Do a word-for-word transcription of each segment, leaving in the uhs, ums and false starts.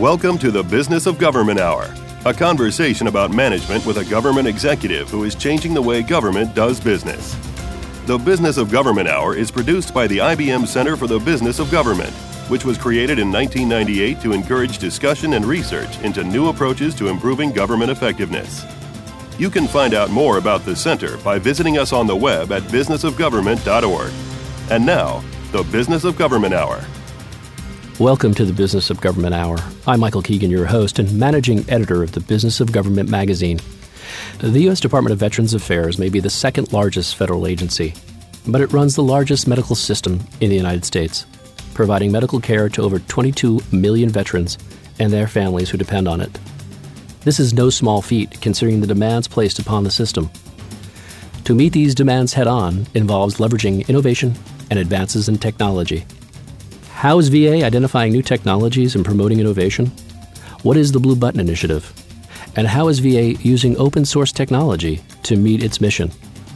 Welcome to the Business of Government Hour, a conversation about management with a government executive who is changing the way government does business. The Business of Government Hour is produced by the I B M Center for the Business of Government, which was created in nineteen ninety-eight to encourage discussion and research into new approaches to improving government effectiveness. You can find out more about the center by visiting us on the web at business of government dot org. And now, the Business of Government Hour. Welcome to the Business of Government Hour. I'm Michael Keegan, your host and managing editor of the Business of Government magazine. The U S Department of Veterans Affairs may be the second largest federal agency, but it runs the largest medical system in the United States, providing medical care to over twenty-two million veterans and their families who depend on it. This is no small feat considering the demands placed upon the system. To meet these demands head-on involves leveraging innovation and advances in technology. How is V A identifying new technologies and promoting innovation? What is the Blue Button Initiative? And how is V A using open source technology to meet its mission?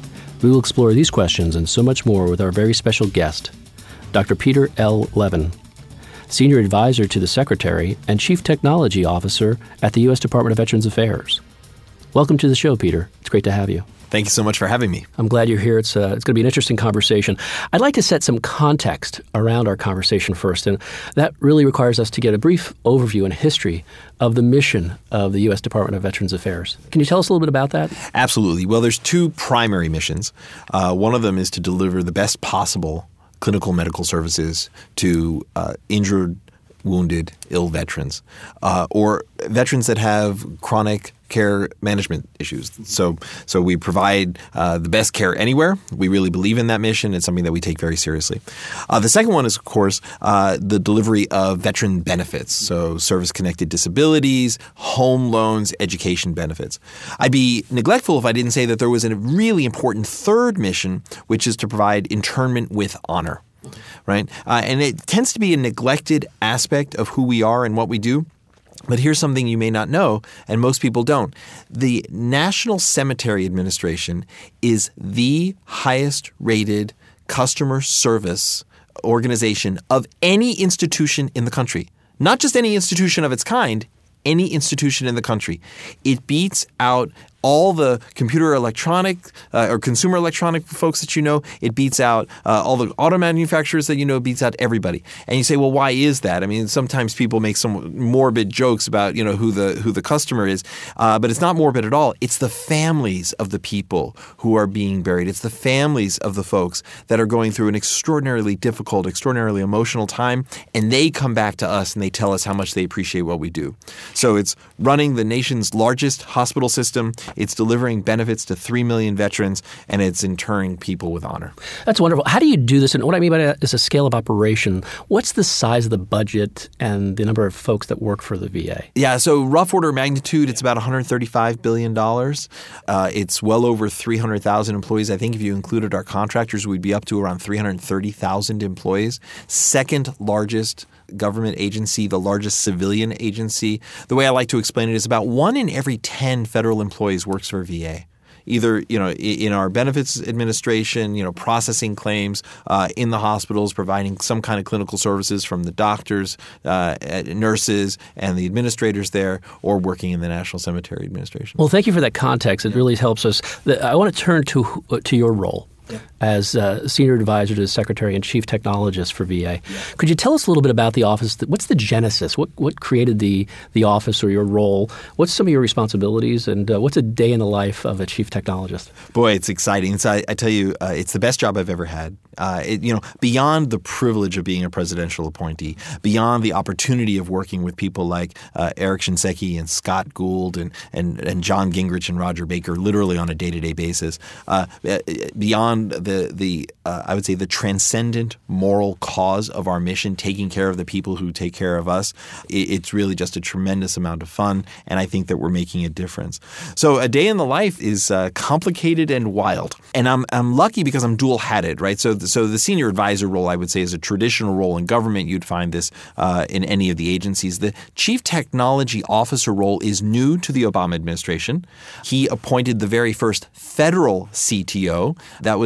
We will explore these questions and so much more with our very special guest, Doctor Peter L. Levin, Senior Advisor to the Secretary and Chief Technology Officer at the U S Department of Veterans Affairs. Welcome to the show, Peter. It's great to have you. Thank you so much for having me. I'm glad you're here. It's uh, it's going to be an interesting conversation. I'd like to set some context around our conversation first, and that really requires us to get a brief overview and history of the mission of the U S Department of Veterans Affairs. Can you tell us a little bit about that? Absolutely. Well, there's two primary missions. Uh, one of them is to deliver the best possible clinical medical services to uh, injured, wounded, ill veterans, uh, or veterans that have chronic care management issues. So so we provide uh, the best care anywhere. We really believe in that mission. It's something that we take very seriously. Uh, the second one is, of course, uh, the delivery of veteran benefits, so service-connected disabilities, home loans, education benefits. I'd be neglectful if I didn't say that there was a really important third mission, which is to provide internment with honor. Right? Uh, and it tends to be a neglected aspect of who we are and what we do. But here's something you may not know, and most people don't. The National Cemetery Administration is the highest rated customer service organization of any institution in the country. Not just any institution of its kind, any institution in the country. It beats out all the computer electronic uh, or consumer electronic folks that you know. It beats out uh, all the auto manufacturers that you know. It beats out everybody. And you say, well, why is that? I mean, sometimes people make some morbid jokes about, you know, who the who the customer is, uh, but it's not morbid at all. It's the families of the people who are being buried. It's the families of the folks that are going through an extraordinarily difficult, extraordinarily emotional time, and they come back to us and they tell us how much they appreciate what we do. So it's running the nation's largest hospital system. It's delivering benefits to three million veterans, and it's interring people with honor. That's wonderful. How do you do this? And what I mean by that is a scale of operation. What's the size of the budget and the number of folks that work for the V A? Yeah, so rough order of magnitude, it's about one hundred thirty-five billion dollars. Uh, it's well over three hundred thousand employees. I think if you included our contractors, we'd be up to around three hundred thirty thousand employees. Second largest government agency, the largest civilian agency. The way I like to explain it is about one in every ten federal employees works for V A. Either, you know, in our benefits administration, you know, processing claims uh, in the hospitals, providing some kind of clinical services from the doctors, uh, nurses, and the administrators there, or working in the National Cemetery Administration. Well, thank you for that context. It really helps us. I want to turn to to your role. Yeah. As uh, Senior Advisor to the Secretary and Chief Technologist for V A. Yeah. Could you tell us a little bit about the office? What's the genesis? What what created the the office or your role? What's some of your responsibilities? And uh, what's a day in the life of a Chief Technologist? Boy, it's exciting. So I, I tell you, uh, it's the best job I've ever had. Uh, it, you know, beyond the privilege of being a presidential appointee, beyond the opportunity of working with people like uh, Eric Shinseki and Scott Gould and, and, and John Gingrich and Roger Baker literally on a day-to-day basis, uh, beyond the, the uh, I would say, the transcendent moral cause of our mission, taking care of the people who take care of us, it, it's really just a tremendous amount of fun, and I think that we're making a difference. So a day in the life is uh, complicated and wild, and I'm I'm lucky because I'm dual-hatted, right? So So the senior advisor role, I would say, is a traditional role in government. You'd find this uh, in any of the agencies. The chief technology officer role is new to the Obama administration. He appointed the very first federal C T O. That was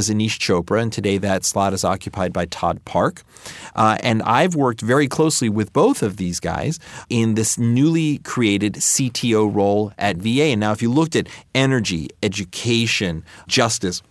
was Anish Chopra, and today that slot is occupied by Todd Park. Uh, and I've worked very closely with both of these guys in this newly created C T O role at V A. And now if you looked at energy, education, justice,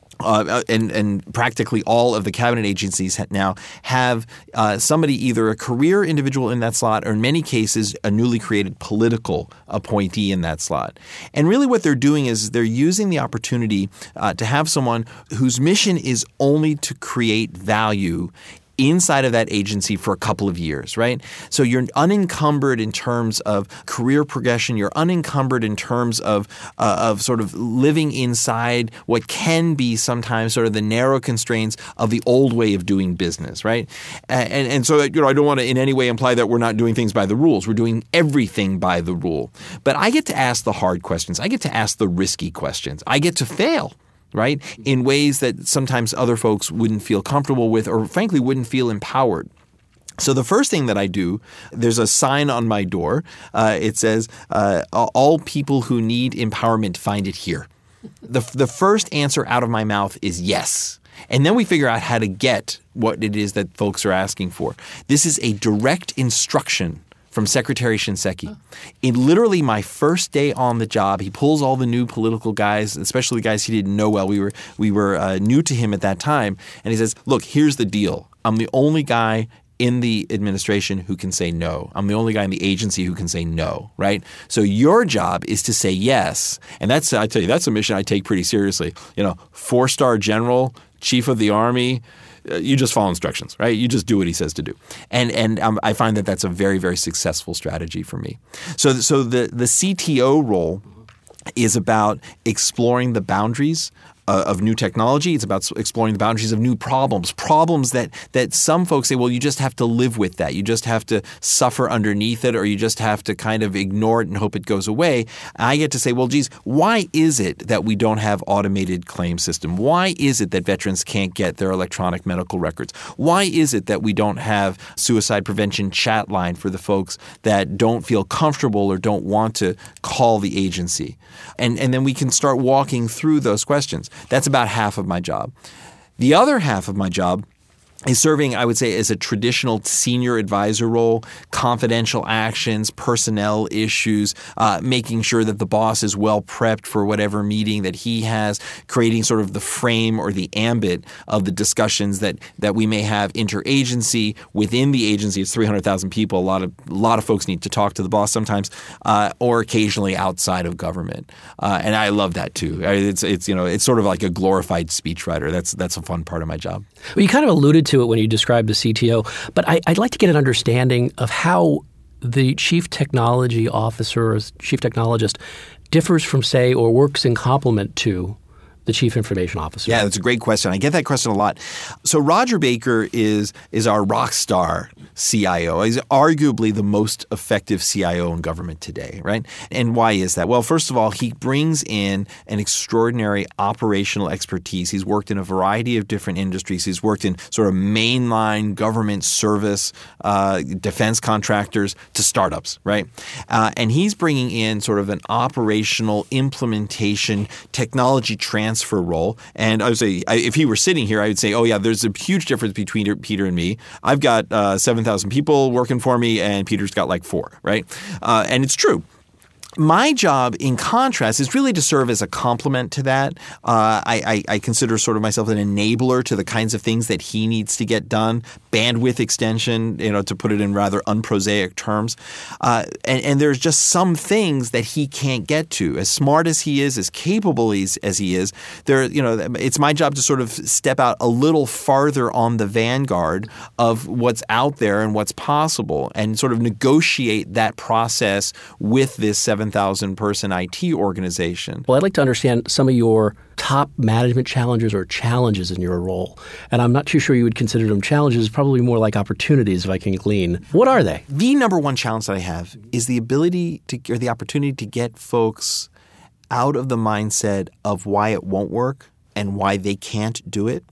Uh, and, and practically all of the cabinet agencies now have uh, somebody, either a career individual in that slot or in many cases a newly created political appointee in that slot. And really what they're doing is they're using the opportunity uh, to have someone whose mission is only to create value inside of that agency for a couple of years, right? So you're unencumbered in terms of career progression. You're unencumbered in terms of uh, of sort of living inside what can be sometimes sort of the narrow constraints of the old way of doing business, right? And and so you know I don't want to in any way imply that we're not doing things by the rules. We're doing everything by the rule. But I get to ask the hard questions. I get to ask the risky questions. I get to fail. Right? In ways that sometimes other folks wouldn't feel comfortable with or frankly wouldn't feel empowered. So the first thing that I do, there's a sign on my door. Uh, it says, uh, all people who need empowerment find it here. The, the first answer out of my mouth is yes. And then we figure out how to get what it is that folks are asking for. This is a direct instruction from Secretary Shinseki. In literally my first day on the job, he pulls all the new political guys, especially the guys he didn't know well. We were we were uh, new to him at that time. And he says, look, here's the deal. I'm the only guy in the administration who can say no. I'm the only guy in the agency who can say no, right? So your job is to say yes. And that's, I tell you, that's a mission I take pretty seriously. You know, four-star general, chief of the army, you just follow instructions, right? You just do what he says to do. And and um, I find that that's a very, very successful strategy for me. So, so the, the C T O role is about exploring the boundaries uh, of new technology. It's about exploring the boundaries of new problems, problems that that some folks say, well, you just have to live with that. You just have to suffer underneath it, or you just have to kind of ignore it and hope it goes away. I get to say, well, geez, why is it that we don't have automated claim system? Why is it that veterans can't get their electronic medical records? Why is it that we don't have suicide prevention chat line for the folks that don't feel comfortable or don't want to call the agency? And, and then we can start walking through those questions. That's about half of my job. The other half of my job is serving, I would say, as a traditional senior advisor role, confidential actions, personnel issues, uh, making sure that the boss is well prepped for whatever meeting that he has, creating sort of the frame or the ambit of the discussions that that we may have interagency within the agency. It's three hundred thousand people. A lot of a lot of folks need to talk to the boss sometimes, uh, or occasionally outside of government. Uh, and I love that too. It's it's you know it's sort of like a glorified speechwriter. That's that's a fun part of my job. Well, you kind of alluded to to it when you described the C T O, but I, I'd like to get an understanding of how the chief technology officer or chief technologist differs from, say, or works in complement to the chief information officer. Yeah, that's a great question. I get that question a lot. So Roger Baker is is our rock star C I O. He's arguably the most effective C I O in government today, right? And why is that? Well, first of all, he brings in an extraordinary operational expertise. He's worked in a variety of different industries. He's worked in sort of mainline government service, uh, defense contractors to startups, right? Uh, and he's bringing in sort of an operational implementation technology transfer transfer role. And I would say, if he were sitting here, I would say, oh, yeah, there's a huge difference between Peter and me. I've got uh, seven thousand people working for me, and Peter's got like four, right? Uh, and it's true. My job, in contrast, is really to serve as a complement to that. Uh, I, I, I consider sort of myself an enabler to the kinds of things that he needs to get done, bandwidth extension, you know, to put it in rather unprosaic terms. Uh, and, and there's just some things that he can't get to. As smart as he is, as capable as, as he is, there, you know, it's my job to sort of step out a little farther on the vanguard of what's out there and what's possible, and sort of negotiate that process with this seven thousand person I T organization. Well, I'd like to understand some of your top management challenges or challenges in your role. And I'm not too sure you would consider them challenges, probably more like opportunities, if I can glean. What are they? The number one challenge that I have is the ability to, or the opportunity to get folks out of the mindset of why it won't work and why they can't do it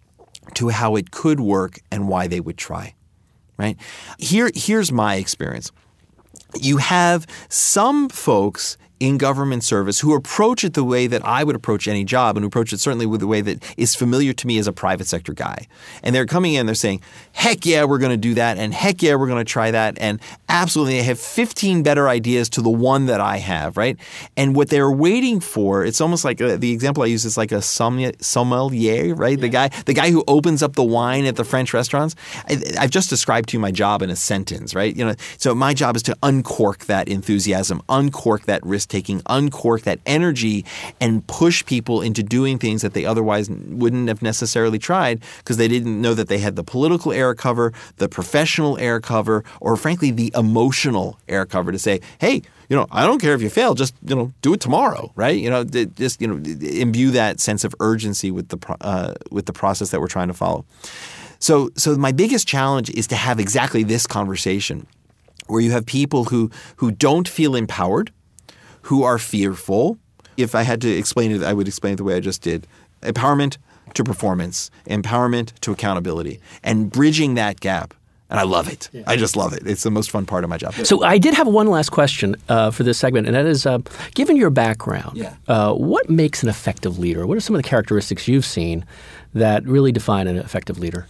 to how it could work and why they would try, right? Here, here's my experience. You have some folks in government service who approach it the way that I would approach any job and who approach it certainly with the way that is familiar to me as a private sector guy. And they're coming in, they're saying, heck yeah, we're going to do that, and heck yeah, we're going to try that, and absolutely, they have fifteen better ideas to the one that I have, right? And what they're waiting for, it's almost like uh, the example I use is like a sommelier, right? Yeah. The guy the guy who opens up the wine at the French restaurants. I, I've just described to you my job in a sentence, right? You know, so my job is to uncork that enthusiasm, uncork that risk-taking, uncork that energy, and push people into doing things that they otherwise wouldn't have necessarily tried because they didn't know that they had the political air cover, the professional air cover, or frankly, the emotional air cover to say, hey, you know, I don't care if you fail, just, you know, do it tomorrow, right? You know, just, you know, imbue that sense of urgency with the uh, with the process that we're trying to follow. So, so my biggest challenge is to have exactly this conversation where you have people who who don't feel empowered, who are fearful. If I had to explain it, I would explain it the way I just did. Empowerment to performance, empowerment to accountability, and bridging that gap. And I love it. Yeah. I just love it. It's the most fun part of my job. So I did have one last question uh, for this segment, and that is, uh, given your background, yeah. uh, what makes an effective leader? What are some of the characteristics you've seen that really define an effective leader?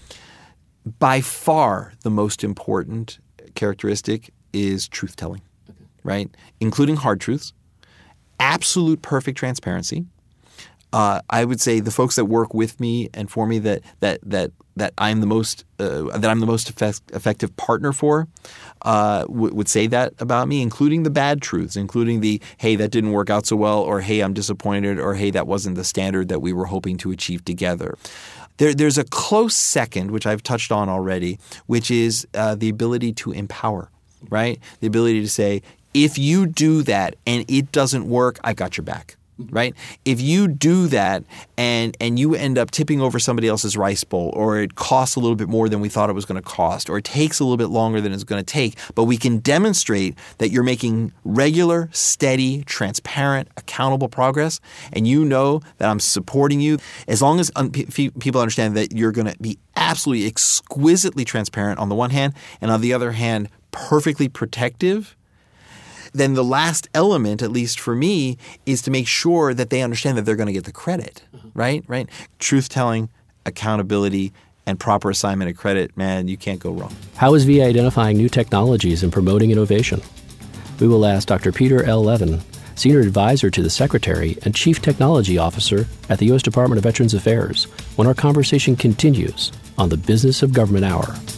By far, the most important characteristic is truth-telling, okay. right? Including hard truths, absolute perfect transparency. Uh, I would say the folks that work with me and for me that that that that I'm the most uh, that I'm the most effect, effective partner for uh, w- would say that about me, including the bad truths, including the hey, that didn't work out so well, or hey, I'm disappointed, or hey, that wasn't the standard that we were hoping to achieve together. There, there's a close second, which I've touched on already, which is uh, the ability to empower, right? The ability to say, if you do that and it doesn't work, I've got your back. Right? If you do that and and you end up tipping over somebody else's rice bowl, or it costs a little bit more than we thought it was going to cost, or it takes a little bit longer than it's going to take, but we can demonstrate that you're making regular, steady, transparent, accountable progress, and you know that I'm supporting you, as long as un- p- people understand that you're going to be absolutely exquisitely transparent on the one hand, and on the other hand, perfectly protective, then the last element, at least for me, is to make sure that they understand that they're going to get the credit, uh-huh. right? Right? Truth-telling, accountability, and proper assignment of credit, man, you can't go wrong. How is V A identifying new technologies and promoting innovation? We will ask Doctor Peter L. Levin, Senior Advisor to the Secretary and Chief Technology Officer at the U S Department of Veterans Affairs, when our conversation continues on the Business of Government Hour.